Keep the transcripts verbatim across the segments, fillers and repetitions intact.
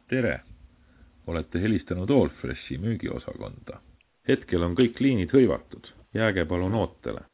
Tere! Olete helistanud Allfreshi müügiosakonda. Hetkel on kõik liinid hõivatud. Jääge palun ootele.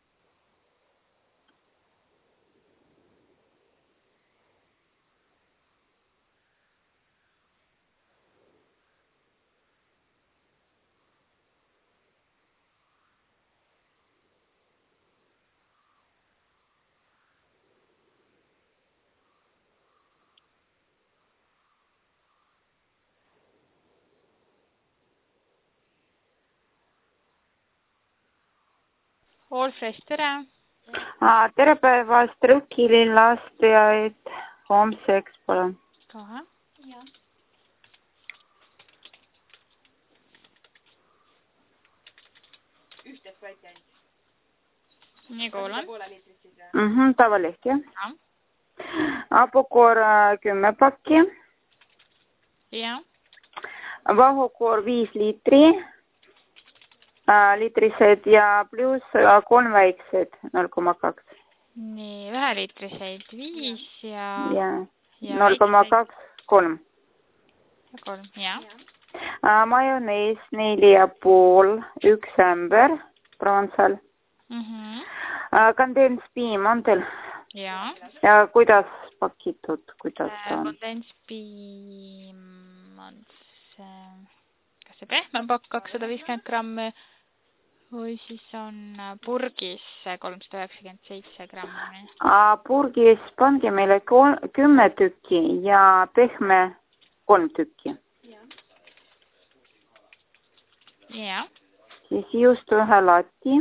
Allfresh, tere! Tere päevast, Rõkkilillast ja et homseks, palun. Kohe, jah. Ühtest väike ainult. Nii kuulan. Mhm, tavaliselt, jah. Ja. Apukoor kümme pakki. Ja. Vahukoor viis liitri. Liitrised ja pluss kolm väiksed, null koma kaks. Nii, üheliitriseid viis ja... Ja, null koma kaks, kolm. Ja kolm, ja. Majonees neli ja pool, üks ämber, provensal. Mhm. Kondenspiim on teil? Ja. Ja kuidas pakitud, kuidas on? Kondenspiim on see... Kas see pehme pakk kakssada viiskümmend grammi või siis on purgis kolmsada üheksakümmend seitse grammi? Purgis pange meile kümme tükki ja pehme kolm tükki. Ja. Siis just ühe lati.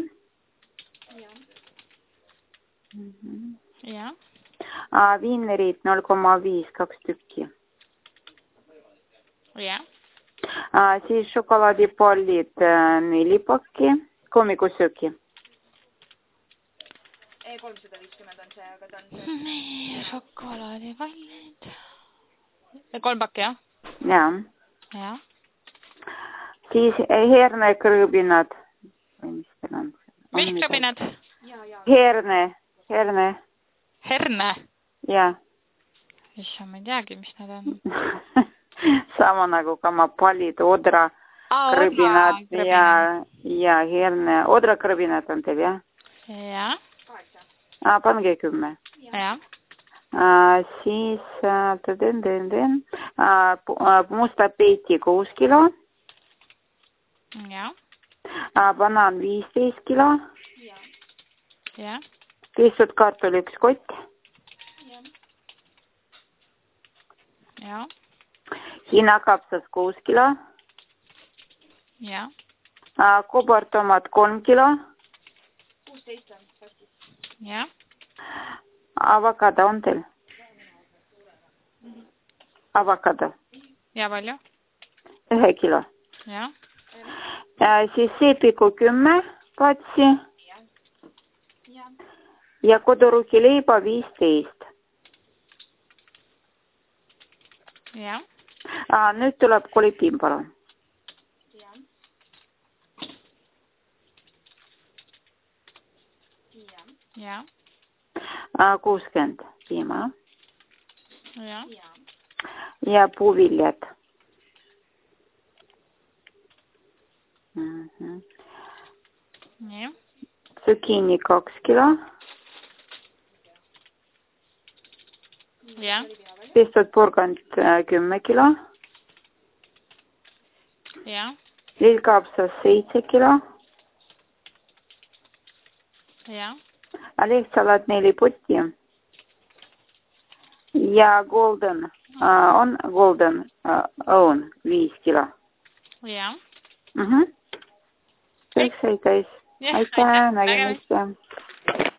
Ja. Viinerid null koma viis, kaks tükki. Ja. Siis šokolaadipallid neli pakki, kommikusööki. kolmsada viiskümmend on see, aga ta on see. Nii, šokolaadipallid. Kolm pakki, jah? Ja. Ja. Siis hernekrõbinad. Mis krõbinad? Herne, herne. Herne? Ja. Issa, ma ei teagi, mis need on. Sama nagu kamapallid, odra krõbinad ja, ja herne. Odra krõbinad on teil, jah? Ja. Pange kümme. Ja. Siis den, den, den. Musta peeti kuus kilo. Ja. Banaan viisteist kilo. Ja. Pisut kartul üks kott. Ja. Hiinakapsas kuus kilo. Ja. Kobartomat kolm kilo. kuusteist on kastis. Ja. Avokado on teil? Avokado. Ja palju? Ühe kilo. Ja. Siis seepiku kümme patsi. Ja kodurukileiba viisteist. Ja. Nüüd tuleb kolipiim, palun. Ja. kuuskümmend piima. Ja. Ja puuviljad. Mhm. Nii. Zucchini kaks kilo. Ja. Pistud porgand kümme kilo. Ja. Lillkapsas seitse kilo. Ja. Lehtsalat neli potti. Ja golden uh, on golden uh, on viis kilo. Ja. Mhm. Kõik sai täis. Aitäh, nägemist.